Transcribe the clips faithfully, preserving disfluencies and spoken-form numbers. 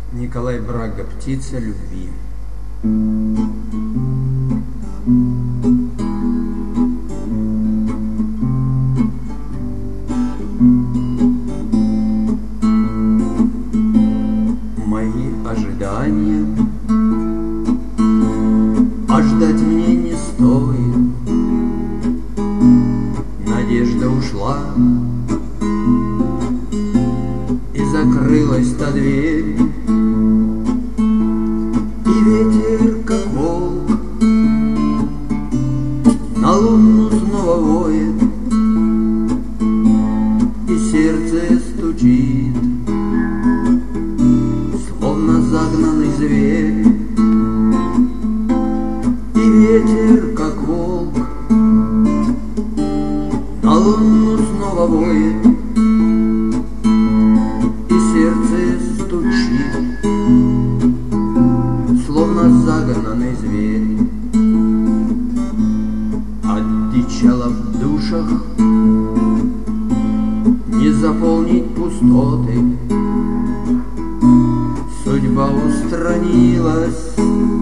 Николай Брага «Птица любви». Мои ожидания, а ждать мне не стоит. Надежда ушла, и закрылась та дверь, и ветер, как волк, на луну снова воет, и сердце стучит, словно загнанный зверь. И ветер, как волк, на луну снова воет, и сердце стучит, словно загнанный зверь. Одичало в душах не заполнить пустоты. Судьба устранилась.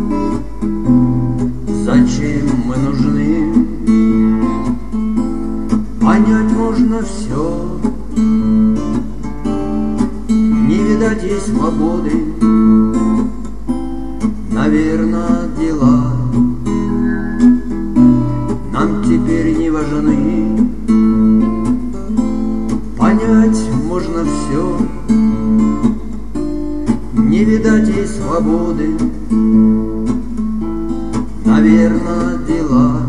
Зачем мы нужны? Понять можно все, не видать ей свободы. Наверно, дела нам теперь не важны. Понять можно все, не видать ей свободы. Наверно, дела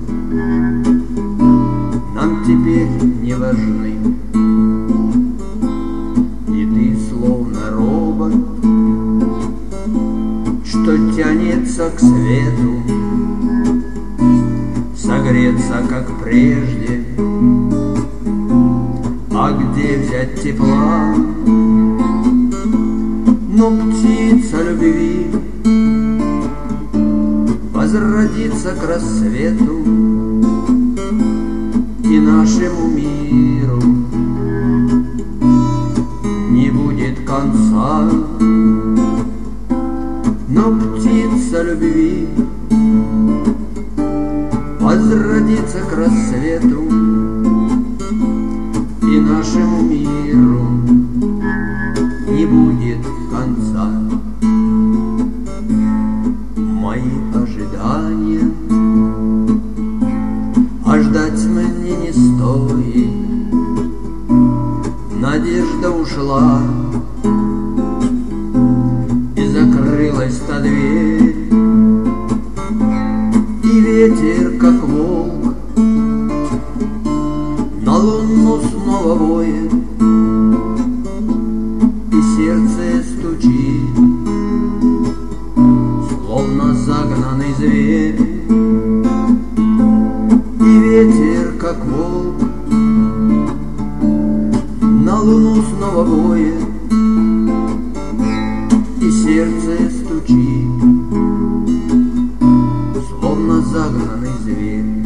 нам теперь не важны. И ты словно робот, что тянется к свету, согреться, как прежде. А где взять тепла? Но птица любви возродится к рассвету, и нашему миру не будет конца. Но птица любви возродится к рассвету, и нашему миру не будет конца. Мои ожидания, а ждать мне не стоит. Надежда ушла, и закрылась та дверь, и ветер, как волк, на луну снова воет, и сердце стучит, словно загнанный зверь. И ветер, как волк, на луну снова воет, и сердце стучит, словно загнанный зверь.